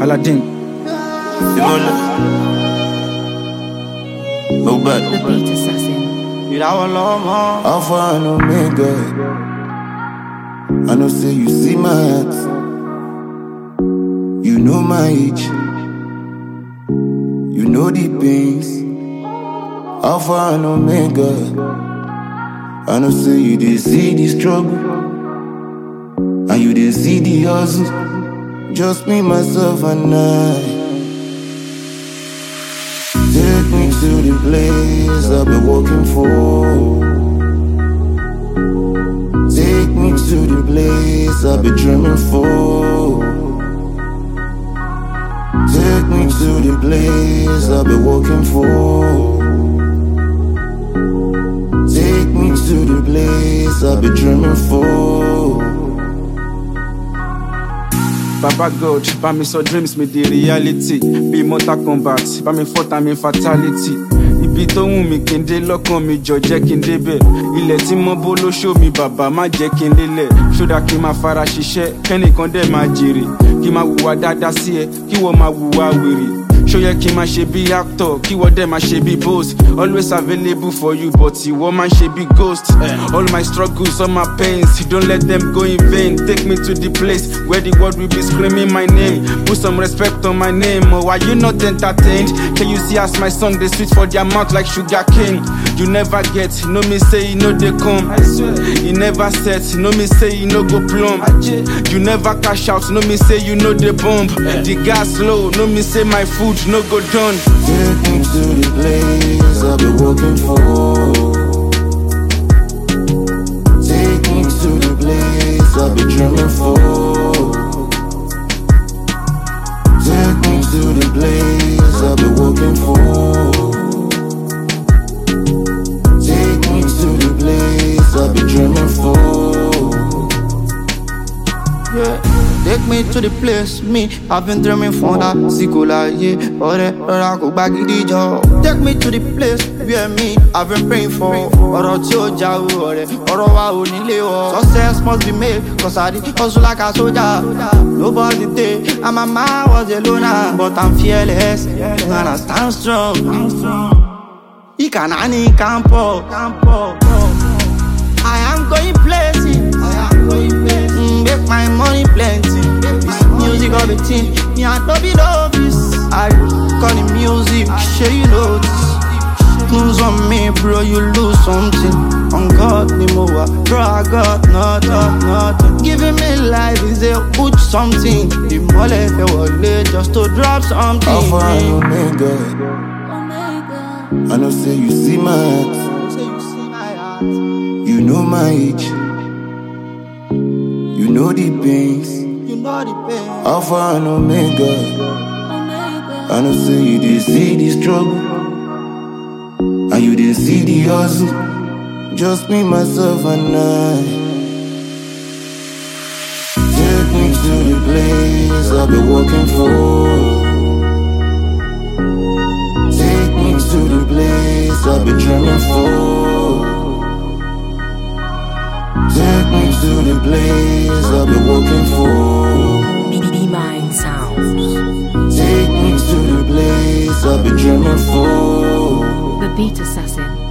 Aladdin. No bad. The Beat Assassin. Alpha and Omega. I know say you see my heart. You know my age. You know the pains. Alpha and Omega. I know say you didn't see the struggle. And you didn't see the hustle. Just me, myself and I. Take me to the place I've been working for. Take me to the place I've been dreaming for. Take me to the place I've been working for. Take me to the place I've been dreaming for. Baba God, bá mi sọ dreams mi di reality. Bí Mortal Kombat, bá mi fọ́ ta mi fatality. Ibi tó wù mí kí n dé lọ́kàn mi jọ jẹ́ kí n débẹ̀. Ilẹ̀ tí mo bó ló ṣó mi bàbá má jẹ́ kí n lélẹ̀. Ṣódà kí n máa fara ṣiṣẹ́, kẹ́nìkan dẹ̀ máa jèrè. Kí n máa hùwà dáadáa sí ẹ, kí wọ́n máa hùwà wèrè. Ṣó yẹ kí n máa ṣe bí actor, kí wọ́n dẹ̀ máa ṣe bí boss. Always available for you, but ìwọ máa ń ṣe bí ghost. All my struggles, all my pains, don't let them go in vain. Take me to the place where the world will be screaming my name. Put some respect on my name, or are you not entertained? Can you see as my song, they sweet for their mouth like sugar cane? You never get, no me say you know they come. You never set, no me say you no go plumb. You never cash out, no me say you know they bomb. The gas low, no me say my food no go done. Take me to the place I've been working for. Take me to the place I've been dreaming for. Take me to the place I've been working for. Take me to the place I've been dreaming for. Yeah. Take me to the place, me, I've been dreaming for that. Sikola, yeah, take me to the place where me, I've been praying for. Success must be made, cause I did hustle like a soldier. Nobody did, and my mind was a loner. But I'm fearless, and I stand strong. Ikanani campo. I am going places. Make my money plenty. This music of a team, me and Toby novice. I call the music, sure you know this. Lose on me, bro, you lose something. On God, Nimowa, bro, I got nothing. Giving me life is a good something. The mole wallet just to drop something. Alpha and Omega. I know say you see my heart. You know my age. You know the pains. Alpha and Omega. I know say you didn't see the struggle. And you didn't see the hustle. Just me, myself and I. Take me to the place I've been working for. Take me to the place I've been dreaming for. Take me to the place I've been working for. B-Mind Sounds. Take me to the place I've been dreaming for. The Beat Assassin.